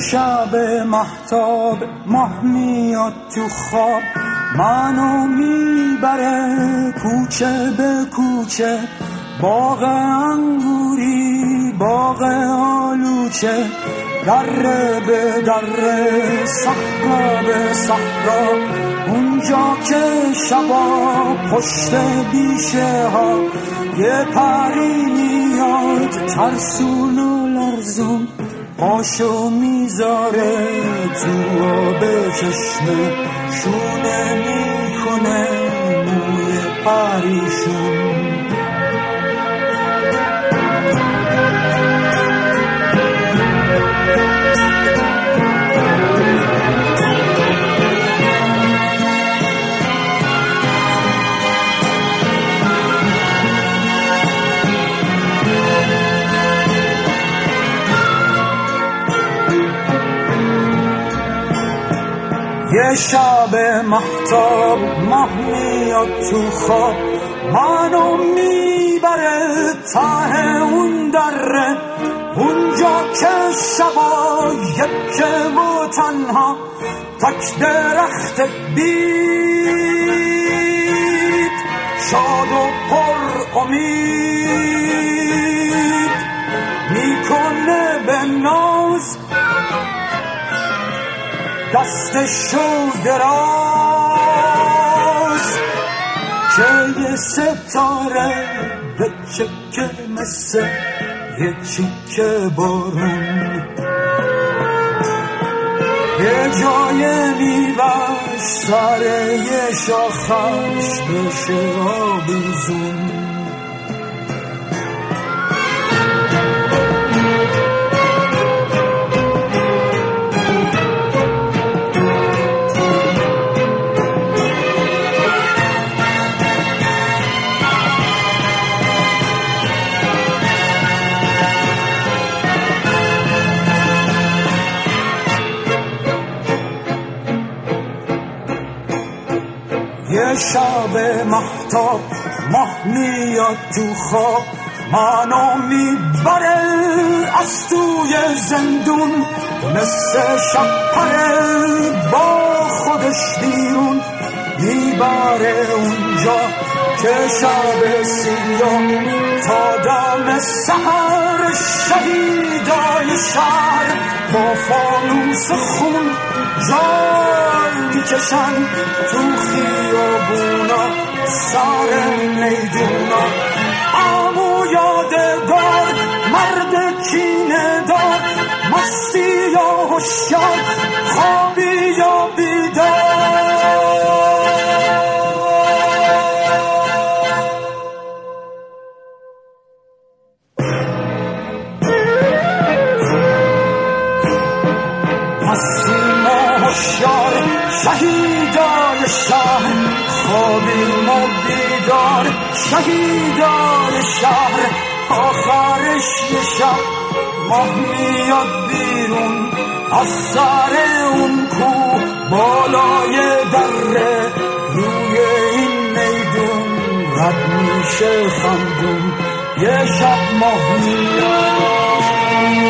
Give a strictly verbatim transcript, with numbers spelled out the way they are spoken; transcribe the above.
شب مهتاب ماه میاد تو خواب، منو میبره کوچه به کوچه، باغ انگوری باغ آلوچه، دره به دره صحرا به صحرا، اونجا که شبا پشت بیشه ها یه پری میاد ترسون و لرزون، پاشو میذاره تو آب چشمه، شونه میکنه موی پریشون. یه شب مهتاب ماه میاد تو خواب، منو میبره ته اون دره، اونجا که شبا یکه و تنها، تک درخت بید شاد و پر امید میکنه به ناز، دستشو دراز که یه ستاره به چکه مثل یه چیکه بارون، یه جای میوش سر یه شاخش بشه آبزون. یه شب مهتاب ماه میاد تو خواب، منو میبره از توی زندون، مثل شب پره با خودش بیرون، میبره اونجا که شب سیاه تا دم سحر، شهیدای شهر با فانوس خون جای میکشن تو خیابونا سر میدونا، عمو یادگار مرد کینه دار، مستی یا هشیار خوابی یا بیدار. شهیدای شهر خوابیم و بیدار، شهیدای شهر آخرش یه شب ماه میاد بیرون از سر اون کو بالای دره، روی این میدون رد میشه خندون، یه شب ماه میاد.